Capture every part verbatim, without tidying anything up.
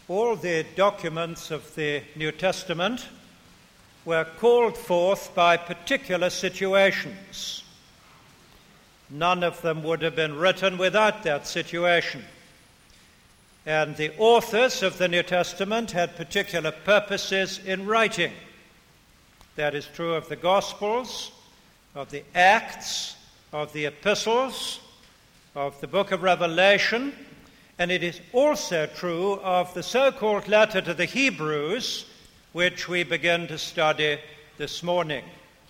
All the documents of the New Testament were called forth by particular situations. None of them would have been written without that situation. And the authors of the New Testament had particular purposes in writing. That is true of the Gospels, of the Acts, of the Epistles, of the book of Revelation, and it is also true of the so-called letter to the Hebrews, which we begin to study this morning.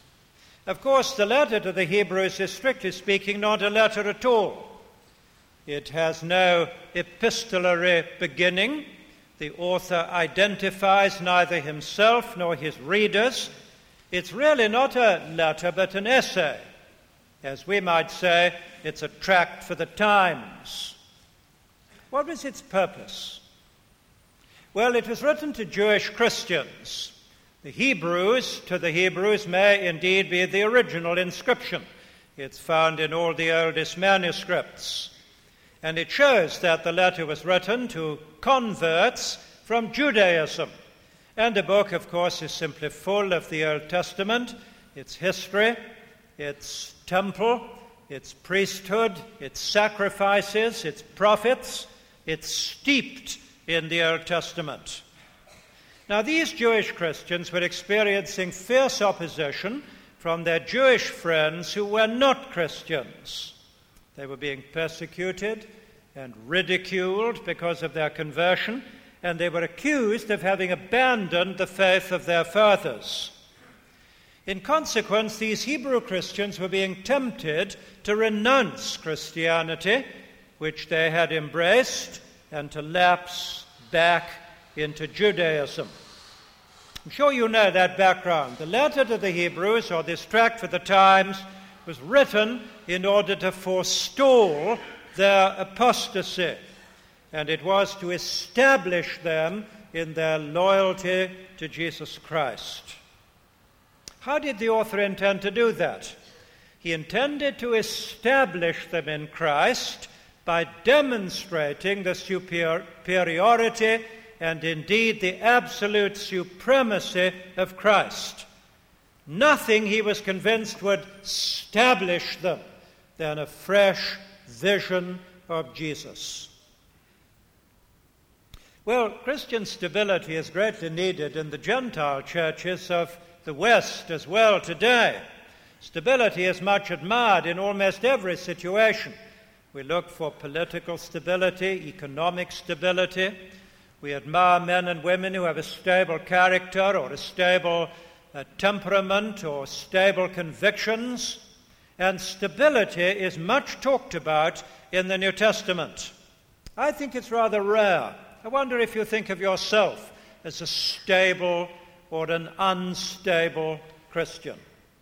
Of course, the letter to the Hebrews is, strictly speaking, not a letter at all. It has no epistolary beginning. The author identifies neither himself nor his readers. It's really not a letter, but an essay. As we might say, it's a tract for the times. What was its purpose? Well, it was written to Jewish Christians. The Hebrews, to the Hebrews, may indeed be the original inscription. It's found in all the oldest manuscripts. And it shows that the letter was written to converts from Judaism. And the book, of course, is simply full of the Old Testament, its history, its temple, its priesthood, its sacrifices, its prophets. It's steeped in the Old Testament. Now, these Jewish Christians were experiencing fierce opposition from their Jewish friends who were not Christians. They were being persecuted and ridiculed because of their conversion, and they were accused of having abandoned the faith of their fathers. In consequence, these Hebrew Christians were being tempted to renounce Christianity, which they had embraced, and to lapse back into Judaism. I'm sure you know that background. The letter to the Hebrews, or this tract for the times, was written in order to forestall their apostasy, and it was to establish them in their loyalty to Jesus Christ. How did the author intend to do that? He intended to establish them in Christ by demonstrating the superiority and indeed the absolute supremacy of Christ. Nothing, he was convinced, would establish them than a fresh vision of Jesus. Well, Christian stability is greatly needed in the Gentile churches of the West as well today. Stability is much admired in almost every situation. We look for political stability, economic stability. We admire men and women who have a stable character or a stable uh, temperament or stable convictions. And stability is much talked about in the New Testament. I think it's rather rare. I wonder if you think of yourself as a stable or an unstable Christian.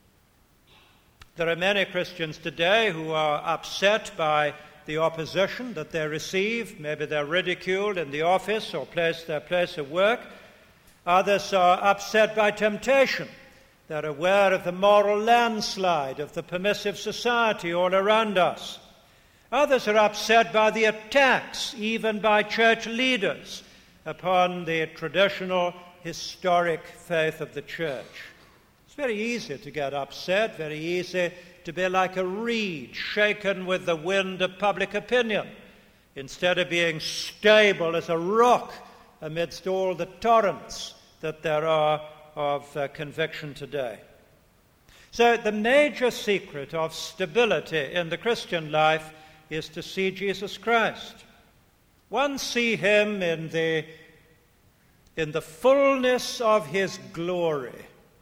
There are many Christians today who are upset by the opposition that they receive. Maybe they're ridiculed in the office or place, their place of work. Others are upset by temptation. They're aware of the moral landslide of the permissive society all around us. Others are upset by the attacks, even by church leaders, upon the traditional historic faith of the church. It's very easy to get upset, very easy to be like a reed shaken with the wind of public opinion, instead of being stable as a rock amidst all the torrents that there are of uh, conviction today. So the major secret of stability in the Christian life is to see Jesus Christ. Once see him in the, in the fullness of his glory,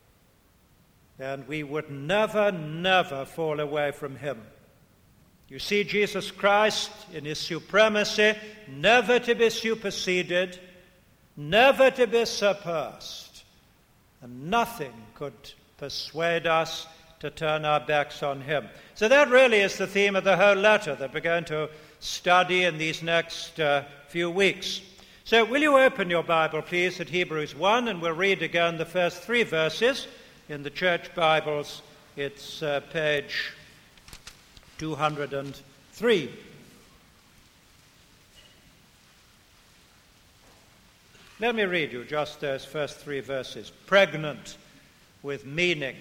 and we would never, never fall away from him. You see Jesus Christ in his supremacy, never to be superseded, never to be surpassed, and nothing could persuade us to turn our backs on him. So that really is the theme of the whole letter that we're going to study in these next uh, few weeks. So will you open your Bible, please, at Hebrews one, and we'll read again the first three verses. In the church Bibles, it's uh, page two hundred three. Let me read you just those first three verses, pregnant with meaning.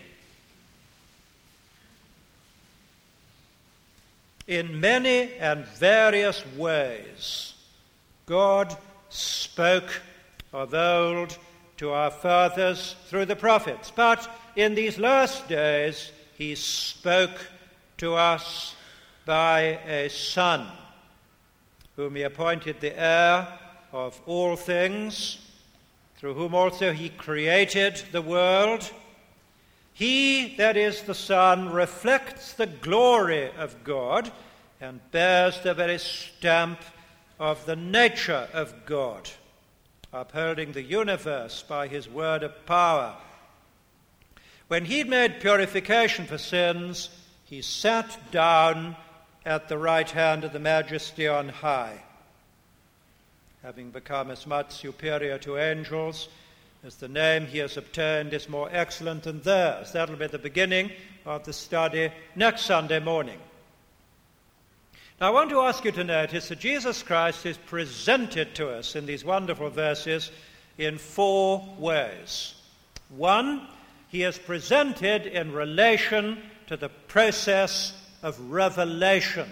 In many and various ways, God spoke of old to our fathers through the prophets. But in these last days, he spoke to us by a Son, whom he appointed the heir of all things, through whom also he created the world. He, that is the Son, reflects the glory of God and bears the very stamp of the nature of God, upholding the universe by his word of power. When he'd made purification for sins, he sat down at the right hand of the Majesty on high, having become as much superior to angels as the name he has obtained is more excellent than theirs. That'll be the beginning of the study next Sunday morning. Now, I want to ask you to notice that Jesus Christ is presented to us in these wonderful verses in four ways. One, he is presented in relation to the process of revelation.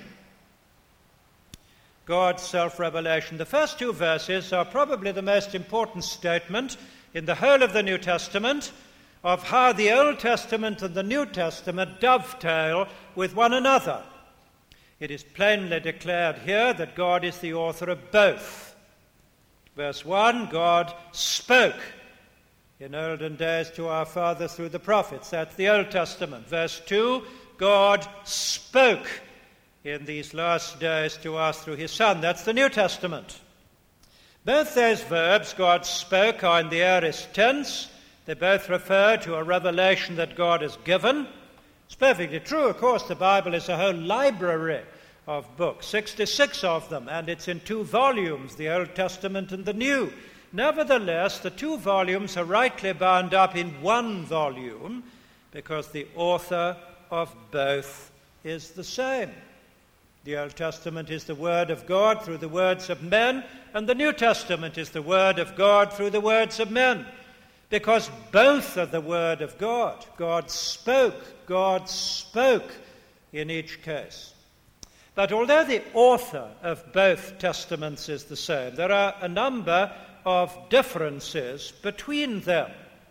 God's self-revelation. The first two verses are probably the most important statement in the whole of the New Testament of how the Old Testament and the New Testament dovetail with one another. It is plainly declared here that God is the author of both. Verse one, God spoke in olden days to our fathers through the prophets. That's the Old Testament. Verse two, God spoke in these last days to us through his Son. That's the New Testament. Both those verbs, God spoke, are in the aorist tense. They both refer to a revelation that God has given. It's perfectly true, of course, the Bible is a whole library of books, sixty-six of them, and it's in two volumes, the Old Testament and the New. Nevertheless, the two volumes are rightly bound up in one volume because the author of both is the same. The Old Testament is the Word of God through the words of men, and the New Testament is the Word of God through the words of men, because both are the Word of God. God spoke, God spoke in each case. But although the author of both testaments is the same, there are a number of differences between them.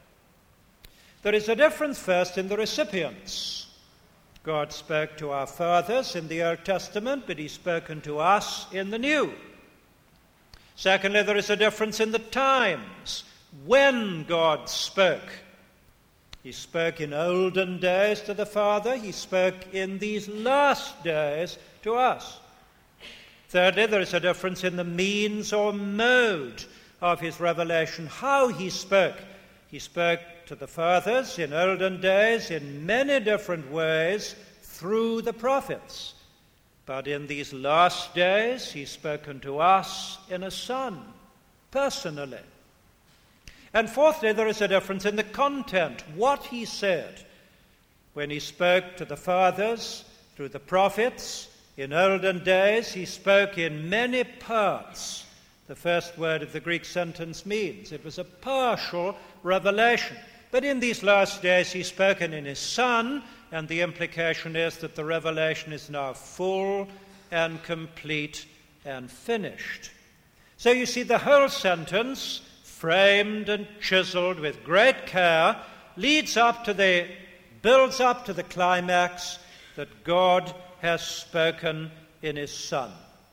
There is a difference first in the recipients. God spoke to our fathers in the Old Testament, but he's spoken to us in the New. Secondly, there is a difference in the times when God spoke. He spoke in olden days to the Father. He spoke in these last days to us. Thirdly, there is a difference in the means or mode of his revelation, how he spoke. He spoke to the fathers in olden days in many different ways through the prophets. But in these last days, he's spoken to us in a Son, personally. And fourthly, there is a difference in the content, what he said. When he spoke to the fathers through the prophets in olden days, he spoke in many parts. The first word of the Greek sentence means it was a partial revelation. But in these last days, he's spoken in his Son, and the implication is that the revelation is now full and complete and finished. So you see, the whole sentence, framed and chiseled with great care, leads up to the, builds up to the climax that God has spoken in his Son.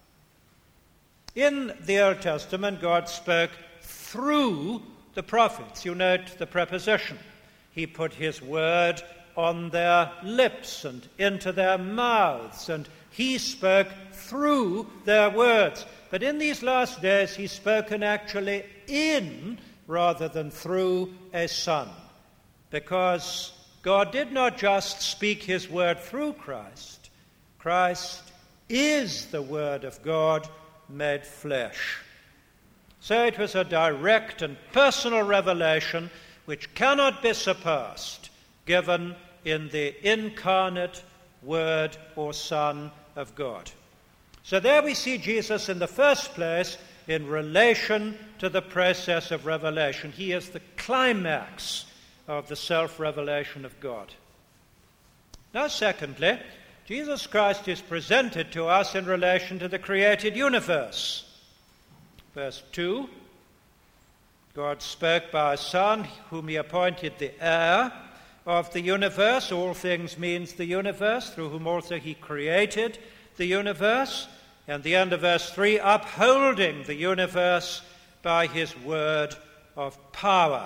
In the Old Testament, God spoke through the prophets. You note the preposition. He put his word on their lips and into their mouths, and he spoke through their words. But in these last days, he's spoken actually in rather than through a Son, because God did not just speak his word through Christ. Christ is the Word of God made flesh. So it was a direct and personal revelation which cannot be surpassed, given in the incarnate Word or Son of God. So there we see Jesus in the first place in relation to the process of revelation. He is the climax of the self-revelation of God. Now, secondly, Jesus Christ is presented to us in relation to the created universe. Verse two, God spoke by a Son, whom he appointed the heir of the universe. All things means the universe, through whom also he created the universe. And the end of verse three, upholding the universe by his word of power.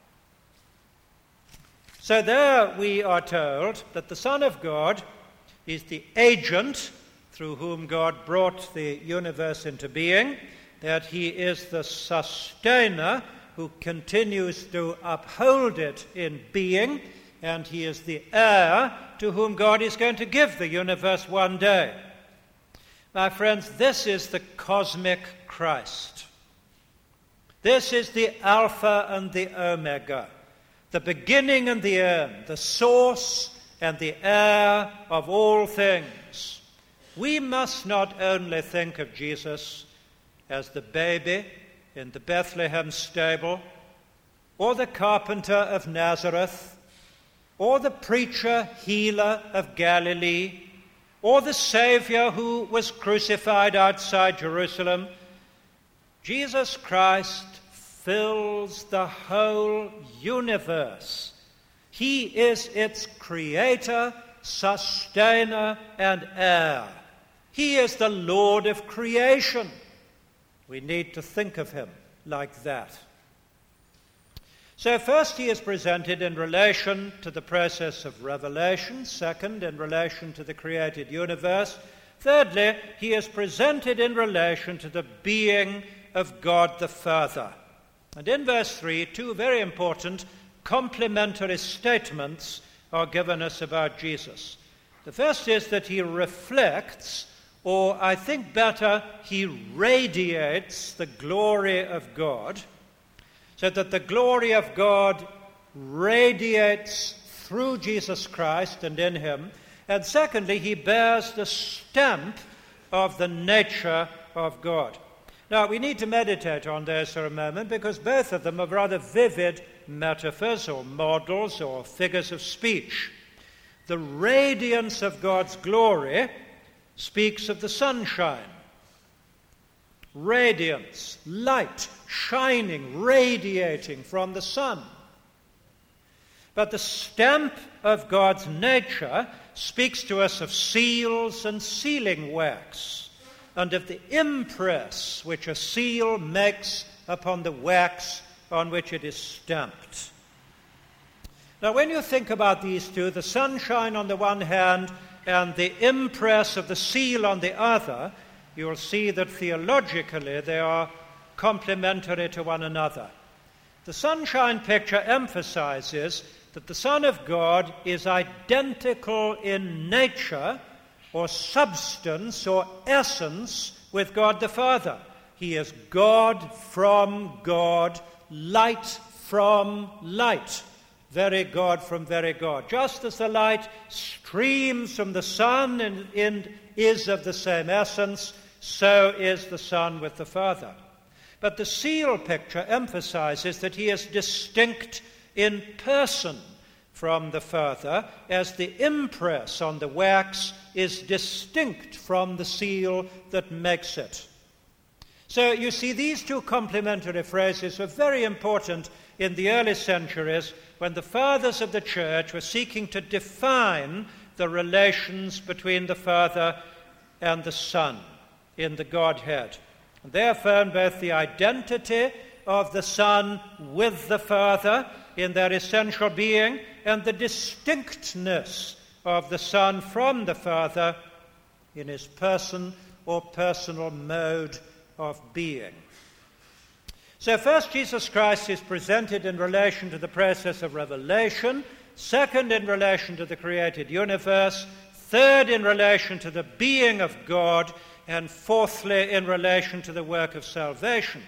So there we are told that the Son of God is the agent through whom God brought the universe into being, that he is the sustainer who continues to uphold it in being, and he is the heir to whom God is going to give the universe one day. My friends, this is the cosmic Christ. This is the Alpha and the Omega, the beginning and the end, the source and the heir of all things. We must not only think of Jesus as the baby in the Bethlehem stable, or the carpenter of Nazareth, or the preacher, healer of Galilee, or the Savior who was crucified outside Jerusalem. Jesus Christ fills the whole universe. He is its creator, sustainer, and heir. He is the Lord of creation. We need to think of him like that. So first, he is presented in relation to the process of revelation. Second, in relation to the created universe. Thirdly, he is presented in relation to the being of God the Father. And in verse three, two very important complementary statements are given us about Jesus. The first is that he reflects, or I think better, he radiates the glory of God, so that the glory of God radiates through Jesus Christ and in him. And secondly, he bears the stamp of the nature of God. Now, we need to meditate on this for a moment, because both of them are rather vivid metaphors or models or figures of speech. The radiance of God's glory speaks of the sunshine. Radiance, light, shining, radiating from the sun. But the stamp of God's nature speaks to us of seals and sealing wax, and of the impress which a seal makes upon the wax on which it is stamped. Now, when you think about these two, the sunshine on the one hand and the impress of the seal on the other, you'll see that theologically they are complementary to one another. The sunshine picture emphasizes that the Son of God is identical in nature or substance or essence with God the Father. He is God from God, light from light, very God from very God. Just as the light streams from the sun and, and is of the same essence, so is the Son with the Father. But the seal picture emphasizes that he is distinct in person from the Father, as the impress on the wax is distinct from the seal that makes it. So you see, these two complementary phrases were very important in the early centuries when the fathers of the church were seeking to define the relations between the Father and the Son in the Godhead. And they affirmed both the identity of the Son with the Father in their essential being, and the distinctness of the Son from the Father in his person or personal mode of being. So first, Jesus Christ is presented in relation to the process of revelation. Second, in relation to the created universe. Third, in relation to the being of God. And fourthly, in relation to the work of salvation.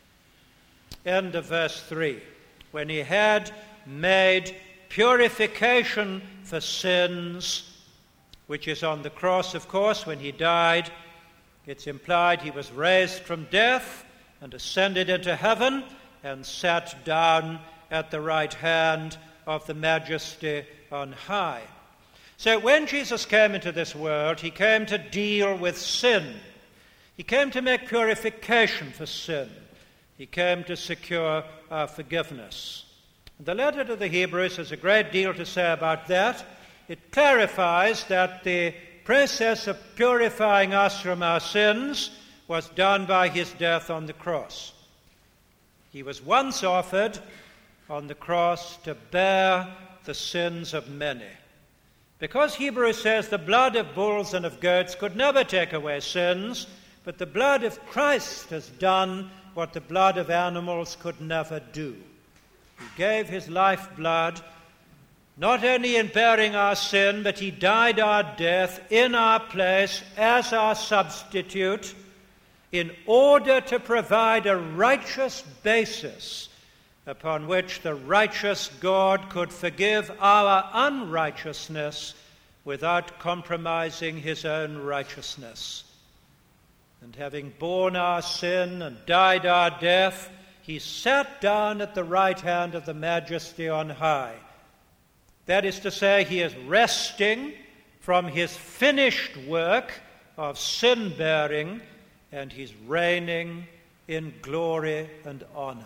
End of verse three. When he had made purification for sins, which is on the cross, of course, when he died, it's implied he was raised from death, and ascended into heaven and sat down at the right hand of the Majesty on high. So when Jesus came into this world, he came to deal with sin. He came to make purification for sin. He came to secure our forgiveness. The letter to the Hebrews has a great deal to say about that. It clarifies that the process of purifying us from our sins was done by his death on the cross. He was once offered on the cross to bear the sins of many. Because Hebrews says the blood of bulls and of goats could never take away sins, but the blood of Christ has done what the blood of animals could never do. He gave his lifeblood not only in bearing our sin, but he died our death in our place as our substitute in order to provide a righteous basis upon which the righteous God could forgive our unrighteousness without compromising his own righteousness. And having borne our sin and died our death, he sat down at the right hand of the Majesty on high. That is to say, he is resting from his finished work of sin-bearing, and he's reigning in glory and honor.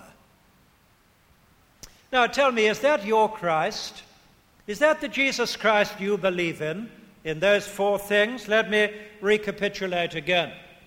Now tell me, is that your Christ? Is that the Jesus Christ you believe in, in those four things? Let me recapitulate again.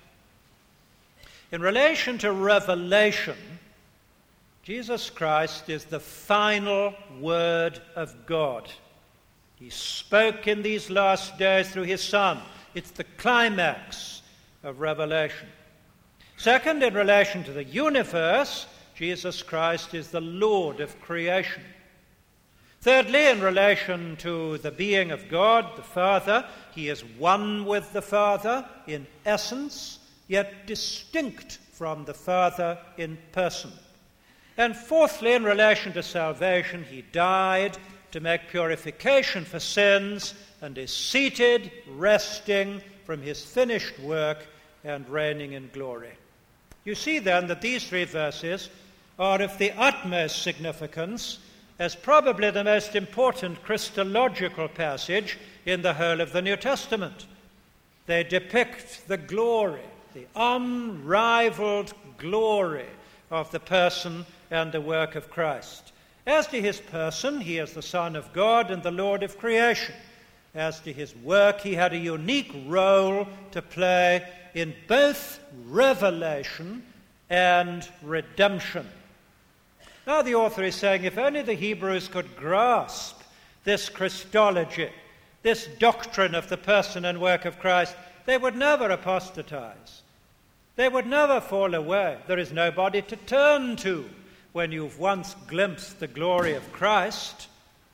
In relation to revelation, Jesus Christ is the final word of God. He spoke in these last days through his Son. It's the climax of revelation. Second, in relation to the universe, Jesus Christ is the Lord of creation. Thirdly, in relation to the being of God, the Father, he is one with the Father in essence, yet distinct from the Father in person. And fourthly, in relation to salvation, he died to make purification for sins and is seated, resting from his finished work and reigning in glory. You see then that these three verses are of the utmost significance as probably the most important Christological passage in the whole of the New Testament. They depict the glory, the unrivaled glory of the person and the work of Christ. As to his person, he is the Son of God and the Lord of creation. As to his work, he had a unique role to play in both revelation and redemption. Now the author is saying, if only the Hebrews could grasp this Christology, this doctrine of the person and work of Christ, they would never apostatize. They would never fall away. There is nobody to turn to when you've once glimpsed the glory of Christ.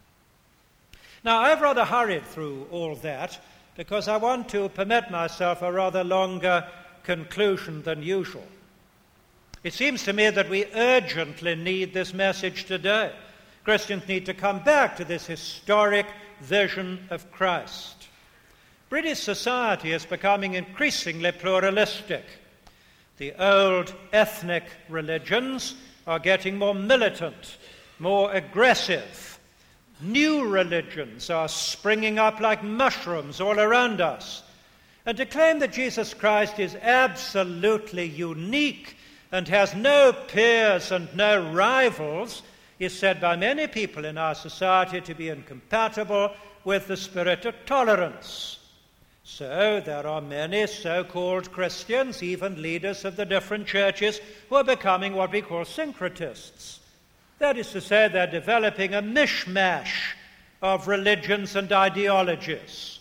Now, I've rather hurried through all that because I want to permit myself a rather longer conclusion than usual. It seems to me that we urgently need this message today. Christians need to come back to this historic vision of Christ. British society is becoming increasingly pluralistic. The old ethnic religions are getting more militant, more aggressive. New religions are springing up like mushrooms all around us. And to claim that Jesus Christ is absolutely unique and has no peers and no rivals is said by many people in our society to be incompatible with the spirit of tolerance. So there are many so-called Christians, even leaders of the different churches, who are becoming what we call syncretists. That is to say, they're developing a mishmash of religions and ideologies.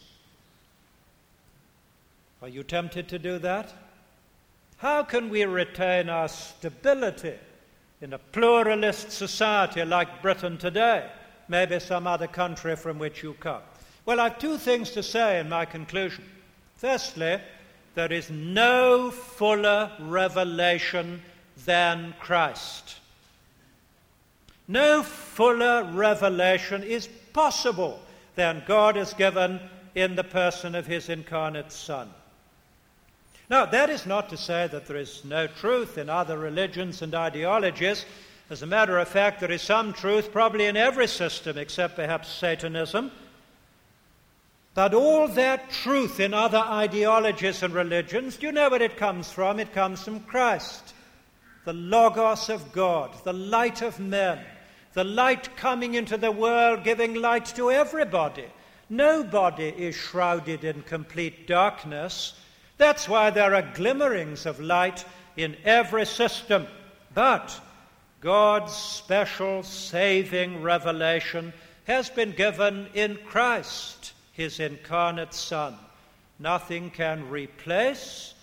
Are you tempted to do that? How can we retain our stability in a pluralist society like Britain today, maybe some other country from which you come? Well, I have two things to say in my conclusion. Firstly, there is no fuller revelation than Christ. No fuller revelation is possible than God has given in the person of his incarnate Son. Now, that is not to say that there is no truth in other religions and ideologies. As a matter of fact, there is some truth probably in every system except perhaps Satanism. But all that truth in other ideologies and religions, do you know where it comes from? It comes from Christ, the Logos of God, the light of men, the light coming into the world, giving light to everybody. Nobody is shrouded in complete darkness. That's why there are glimmerings of light in every system. But God's special saving revelation has been given in Christ, his incarnate Son. Nothing can replace,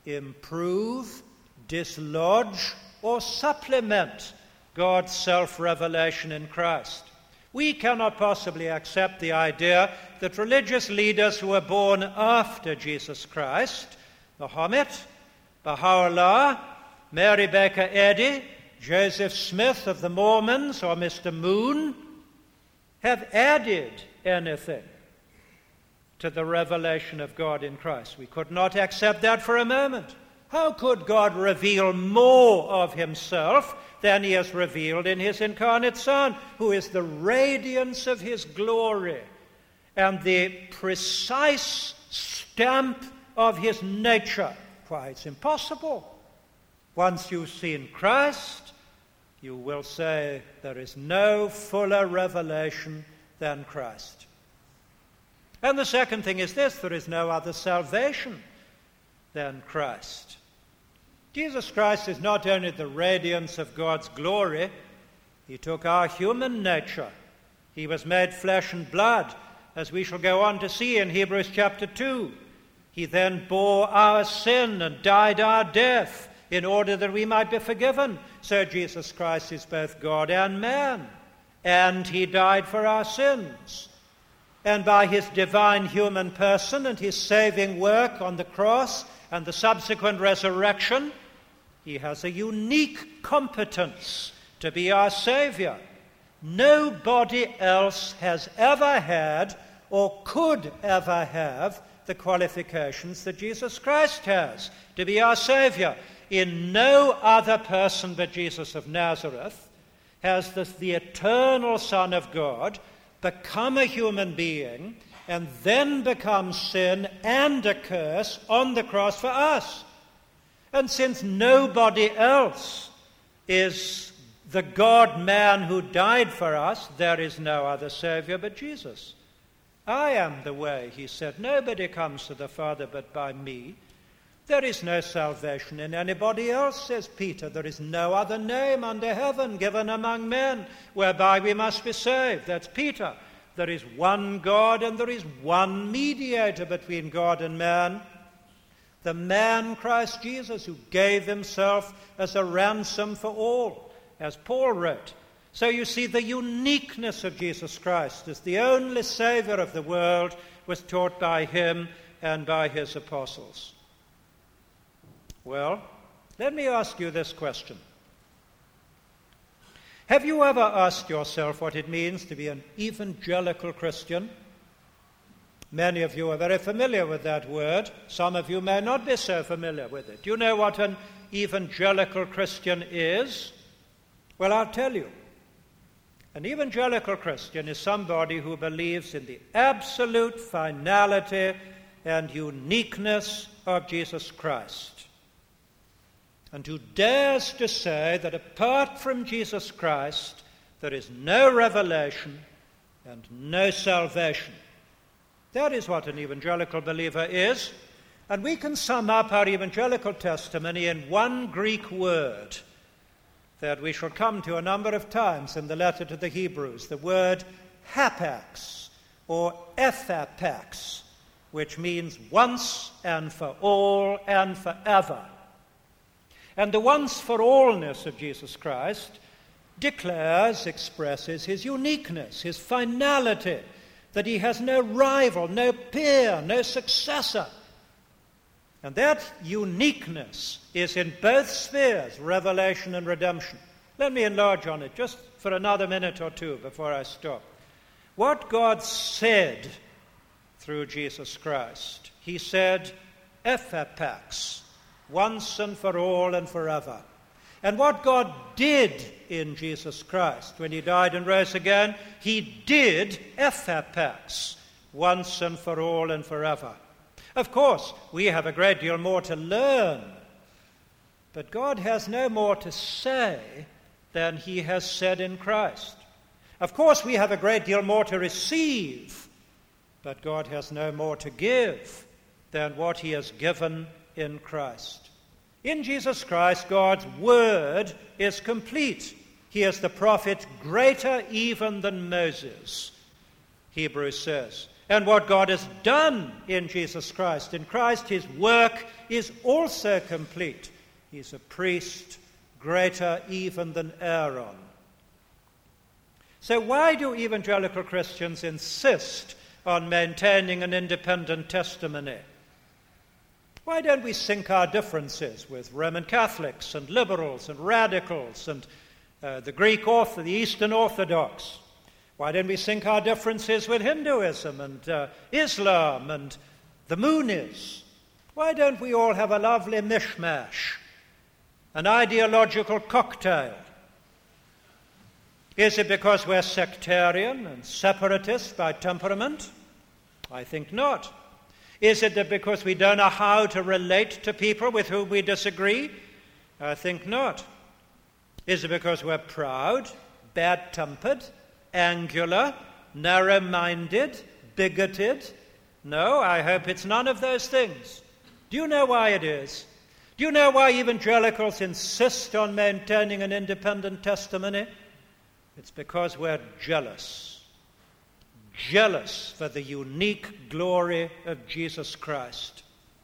improve, dislodge, or supplement God's self-revelation in Christ. We cannot possibly accept the idea that religious leaders who were born after Jesus Christ, Muhammad, Baha'u'llah, Mary Baker Eddy, Joseph Smith of the Mormons, or Mister Moon, have added anything to the revelation of God in Christ. We could not accept that for a moment. How could God reveal more of himself than he has revealed in his incarnate Son, who is the radiance of his glory and the precise stamp of his nature? Why, it's impossible. Once you've seen Christ, you will say there is no fuller revelation than Christ. And the second thing is this: there is no other salvation than Christ. Jesus Christ is not only the radiance of God's glory, he took our human nature. He was made flesh and blood, as we shall go on to see in Hebrews chapter two. He then bore our sin and died our death in order that we might be forgiven. So Jesus Christ is both God and man, and he died for our sins. And by his divine human person and his saving work on the cross and the subsequent resurrection, he has a unique competence to be our Savior. Nobody else has ever had or could ever have the qualifications that Jesus Christ has to be our Savior. In no other person but Jesus of Nazareth has the, the eternal Son of God become a human being and then become sin and a curse on the cross for us. And since nobody else is the God-man who died for us, there is no other Savior but Jesus. I am the way, he said. Nobody comes to the Father but by me. There is no salvation in anybody else, says Peter. There is no other name under heaven given among men whereby we must be saved. That's Peter. There is one God and there is one mediator between God and man, the man Christ Jesus, who gave himself as a ransom for all, as Paul wrote. So you see, the uniqueness of Jesus Christ as the only Savior of the world was taught by him and by his apostles. Well, let me ask you this question. Have you ever asked yourself what it means to be an evangelical Christian? Many of you are very familiar with that word. Some of you may not be so familiar with it. Do you know what an evangelical Christian is? Well, I'll tell you. An evangelical Christian is somebody who believes in the absolute finality and uniqueness of Jesus Christ, and who dares to say that apart from Jesus Christ, there is no revelation and no salvation. That is what an evangelical believer is. And we can sum up our evangelical testimony in one Greek word that we shall come to a number of times in the letter to the Hebrews, the word hapax, or ephapax, which means once and for all and forever. And the once-for-allness of Jesus Christ declares, expresses his uniqueness, his finality, that he has no rival, no peer, no successor. And that uniqueness is in both spheres, revelation and redemption. Let me enlarge on it just for another minute or two before I stop. What God said through Jesus Christ, he said, ephapax, once and for all and forever. And what God did in Jesus Christ when he died and rose again, he did ephapax, once and for all and forever. Of course, we have a great deal more to learn, but God has no more to say than he has said in Christ. Of course, we have a great deal more to receive, but God has no more to give than what he has given in Christ. In Jesus Christ, God's word is complete. He is the prophet greater even than Moses, Hebrews says. And what God has done in Jesus Christ, in Christ, his work is also complete. He's a priest greater even than Aaron. So why do evangelical Christians insist on maintaining an independent testimony? Why don't we sink our differences with Roman Catholics and liberals and radicals and uh, the Greek Orthodox, the Eastern Orthodox? Why don't we sink our differences with Hinduism and uh, Islam and the Moonies? Why don't we all have a lovely mishmash, an ideological cocktail? Is it because we're sectarian and separatist by temperament? I think not. Is it that because we don't know how to relate to people with whom we disagree? I think not. Is it because we're proud, bad-tempered, angular, narrow-minded, bigoted? No, I hope it's none of those things. Do you know why it is? Do you know why evangelicals insist on maintaining an independent testimony? It's because we're jealous. Jealous for the unique glory of Jesus Christ.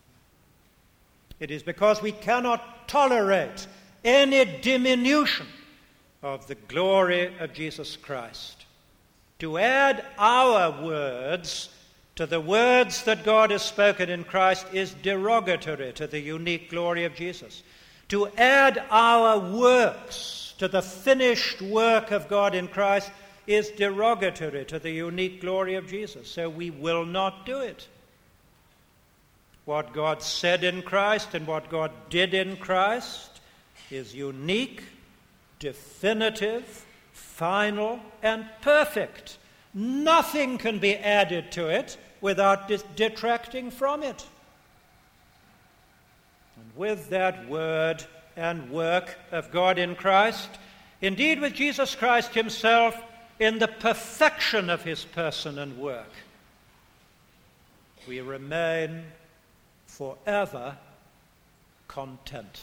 It is because we cannot tolerate any diminution of the glory of Jesus Christ. To add our words to the words that God has spoken in Christ is derogatory to the unique glory of Jesus. To add our works to the finished work of God in Christ is derogatory to the unique glory of Jesus. So we will not do it. What God said in Christ and what God did in Christ is unique, definitive, final, and perfect. Nothing can be added to it without dis- detracting from it. And with that word and work of God in Christ, indeed with Jesus Christ himself in the perfection of his person and work, we remain forever content.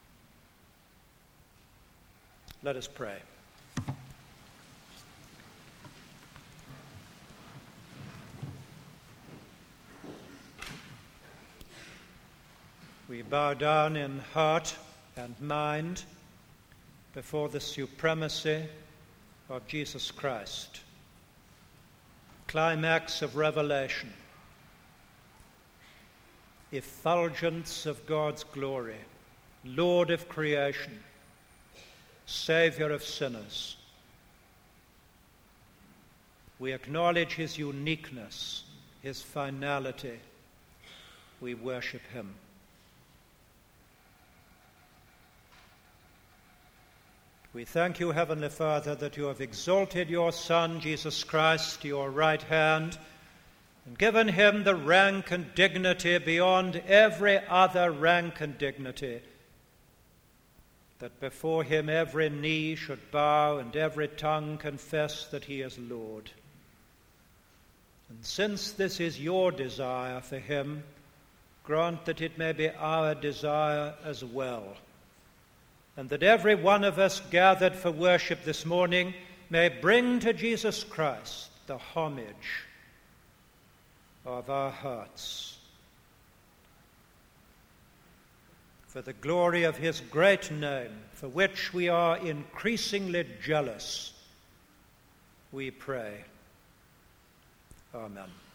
Let us pray. We bow down in heart and mind before the supremacy of Jesus Christ, climax of revelation, effulgence of God's glory, Lord of creation, Savior of sinners. We acknowledge his uniqueness, his finality. We worship him. We thank you, Heavenly Father, that you have exalted your Son, Jesus Christ, to your right hand, and given him the rank and dignity beyond every other rank and dignity, that before him every knee should bow and every tongue confess that he is Lord. And since this is your desire for him, grant that it may be our desire as well, and that every one of us gathered for worship this morning may bring to Jesus Christ the homage of our hearts. For the glory of his great name, for which we are increasingly jealous, we pray. Amen.